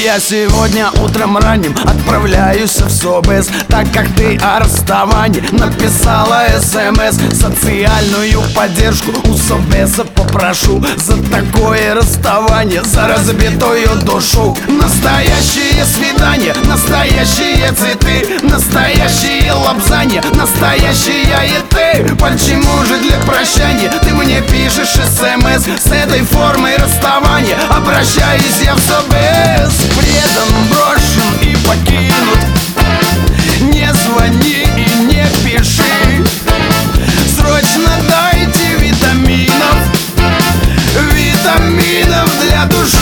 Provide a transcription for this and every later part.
Я сегодня утром ранним отправляюсь в СОБС, так как ты о расставании написала СМС. Социальную поддержку у СОБСа попрошу за такое расставание, за разбитую душу. Настоящее свидание, настоящие цветы, настоящие лапзания, настоящая и ты. Почему же для прощания ты мне пишешь СМС с этой формой расставания? Обращаюсь я в СОБС. Предан, брошен и покинут. Не звони и не пиши. Срочно дайте витаминов, витаминов для души.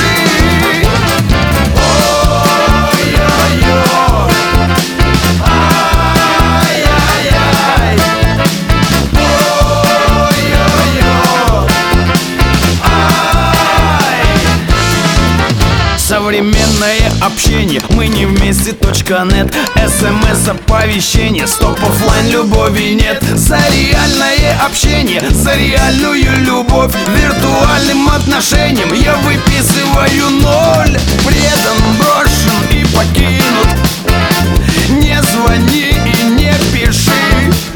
Современное общение, мы не вместе .нет. СМС оповещение, стоп, оффлайн, любови нет. За реальное общение, за реальную любовь, виртуальным отношениям я выписываю 0. Предан, брошен и покинут. Не звони и не пиши.